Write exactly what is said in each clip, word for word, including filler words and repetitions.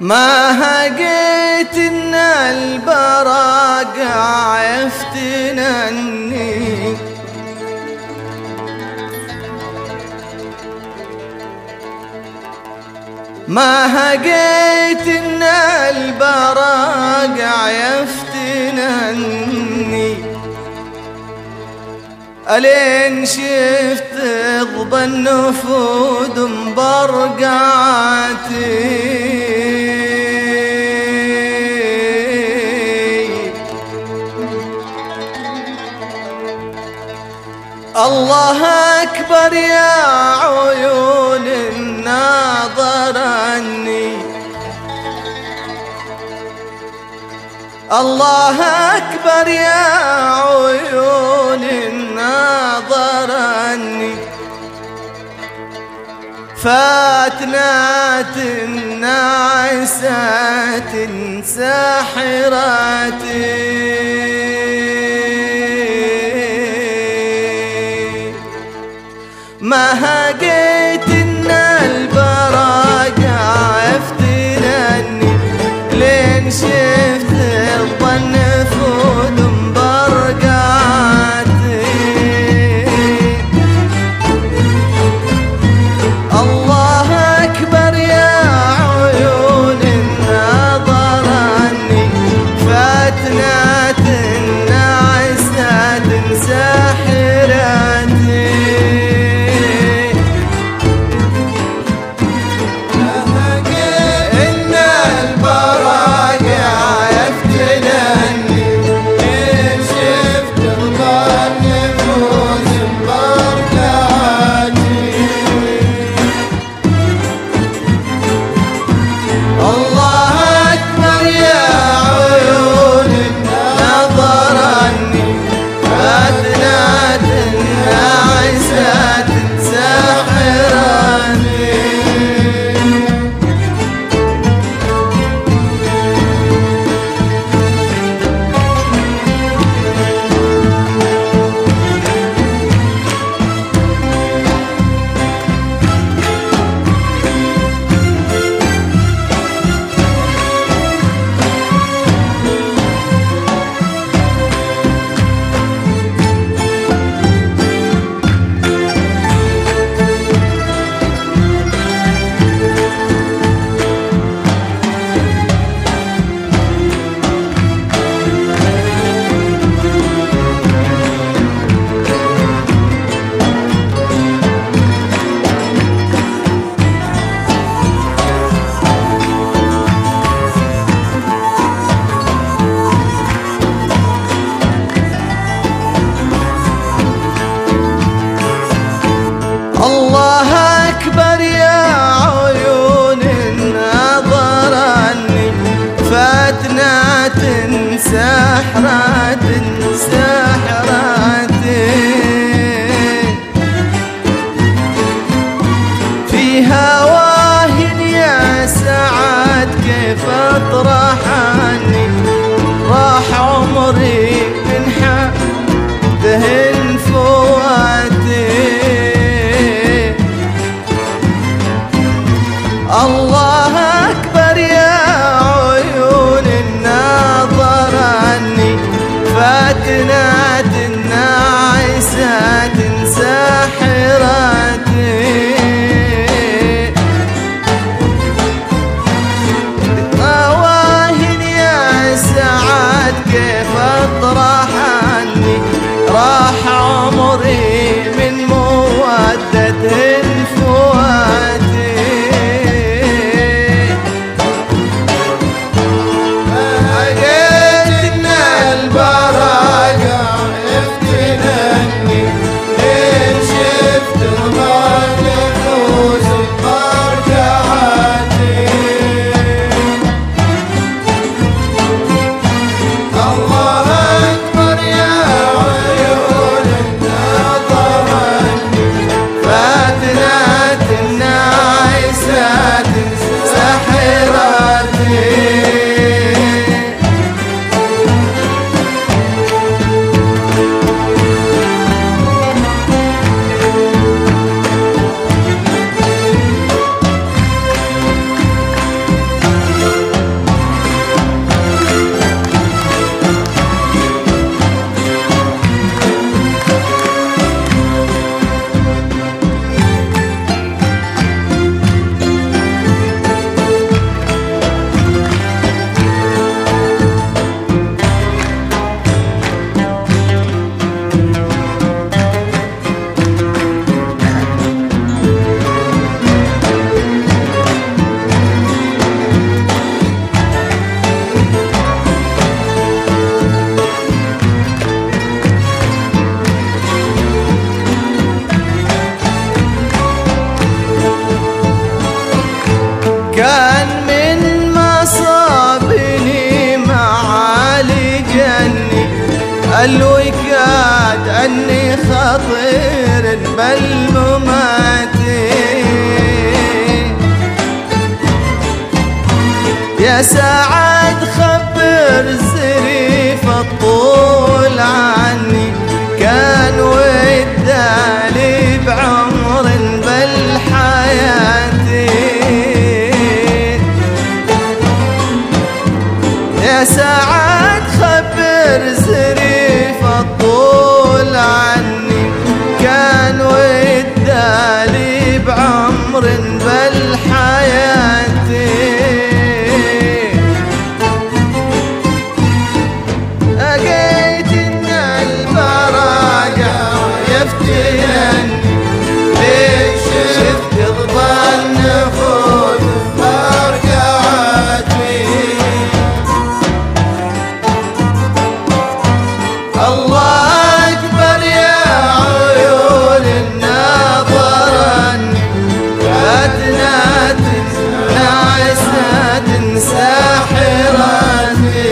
ما هقيت ان البراقع يفتنني، ما هقيت ان البراقع يفتنني، ألين شفت ضب النفود مبرقعتي. الله أكبر يا عيون الناظرني، الله أكبر يا عيون الناظرني، فاتنات ناعسات ساحراتي. ما هقيت ان البراقع يفتنني، لين شفت الظن فود مبرقعتي. الله أكبر يا عيون الناظرني، فاتنات ناعسات ساحراتي. الله أكبر يا عيون ناظرني، فاتنات ساحرات ساحراتي. في هواه يا سعد كيف اطرحني، راح عمري من حده فواتي. الله أكبر يا عيون الناظرني، فاتنات ناعسات ساحراتي. رواهن يا سعد خبر زريف الطول عني، كان وده لي بعمر بالحياة. يا سعد خبر زريف الطول عني، كان وده لي بعمر بالحياة. أجيت إن البراجع يفتنني، ليش شفت ضبان نفوذ مرجعتي. الله أكبر يا عيون الناظرن، فتنات ناعسات ساحرتي.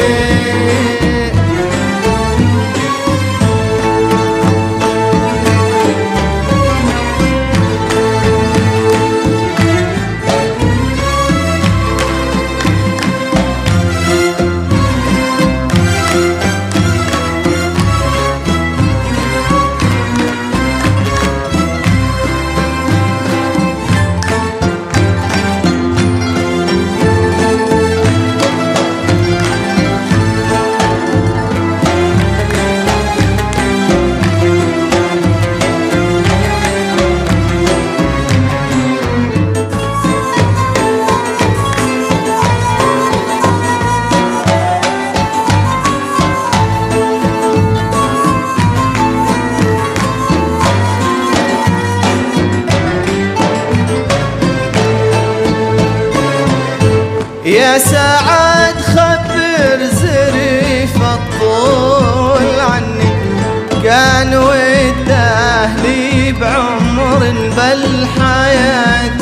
يا سعد خبر زريف الطول عني، كان وده لي بعمر بالحياة.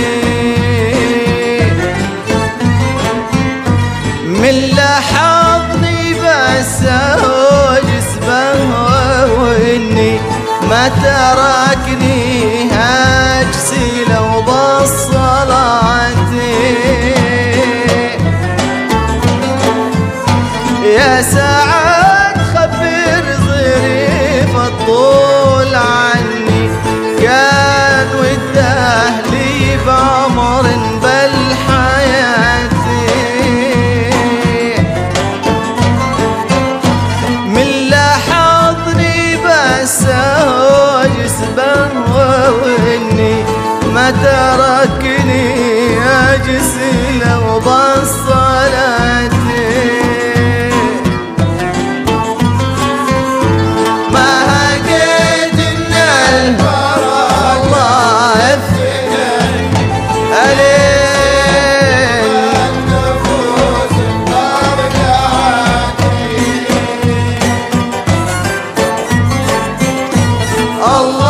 من لحظني بس جسمه واني ما تركني اجسي لو بالصلاة. يا سعد خبر ظريف الطول عني، كان وده لي بعمر بالحياة. من لحظني بس جسمه واني ما تركني اجسي لو بالصلاة. Allah